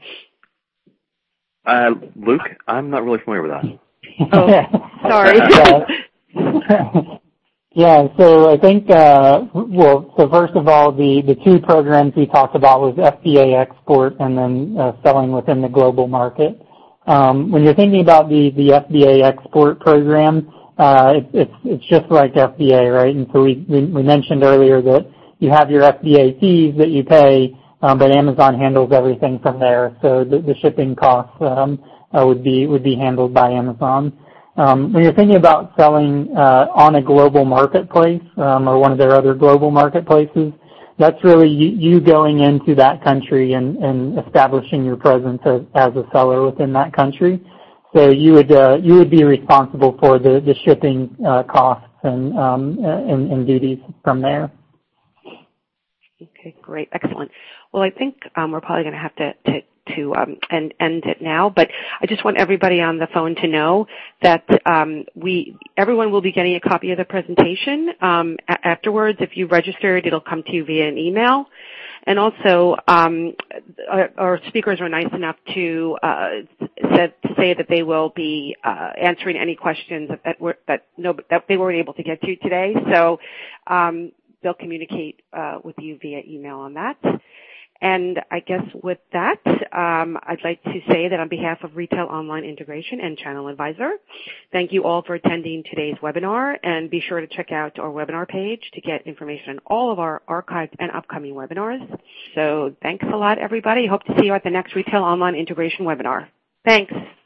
Uh, Luke, I'm not really familiar with that. Oh, sorry. Yeah, so I think, uh, well, so first of all, the, the two programs we talked about was F B A export and then uh, selling within the global market. Um, when you're thinking about the, the F B A export program, uh, it, it's, it's just like F B A, right? And so we, we, we mentioned earlier that you have your F B A fees that you pay, um, but Amazon handles everything from there. So the, the shipping costs um, uh, would be would be handled by Amazon. Um, when you're thinking about selling uh, on a global marketplace um, or one of their other global marketplaces, that's really you, you going into that country and, and establishing your presence as, as a seller within that country. So you would uh, you would be responsible for the, the shipping uh, costs and, um, and and duties from there. Okay, great, excellent. Well, I think um, we're probably going to have to, to to um, end, end it now, but I just want everybody on the phone to know that um, we everyone will be getting a copy of the presentation um, a- afterwards. If you registered, it'll come to you via an email. And also, um, our, our speakers are nice enough to, uh, said, to say that they will be uh, answering any questions that that, were, that, no, that they weren't able to get to today. So um, they'll communicate uh, with you via email on that. And I guess with that, um, I'd like to say that on behalf of Retail Online Integration and Channel Advisor, thank you all for attending today's webinar, and be sure to check out our webinar page to get information on all of our archived and upcoming webinars. So thanks a lot, everybody. Hope to see you at the next Retail Online Integration webinar. Thanks.